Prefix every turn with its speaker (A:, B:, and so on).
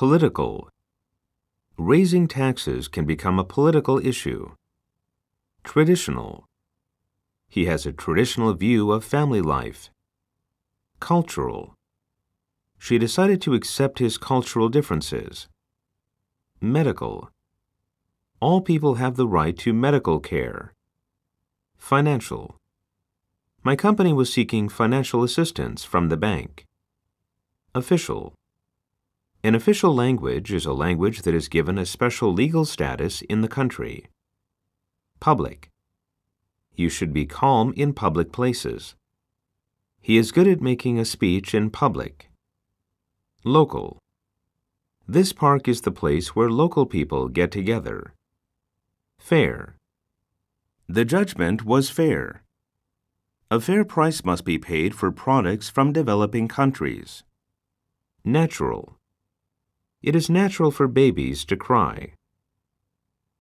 A: Political. Raising taxes can become a political issue. Traditional. He has a traditional view of family life. Cultural. She decided to accept his cultural differences. Medical. All people have the right to medical care. Financial. My company was seeking financial assistance from the bank. Official. An official language is a language that is given a special legal status in the country. Public. You should be calm in public places. He is good at making a speech in public. Local. This park is the place where local people get together. Fair. The judgment was fair. A fair price must be paid for products from developing countries. Natural. It is natural for babies to cry.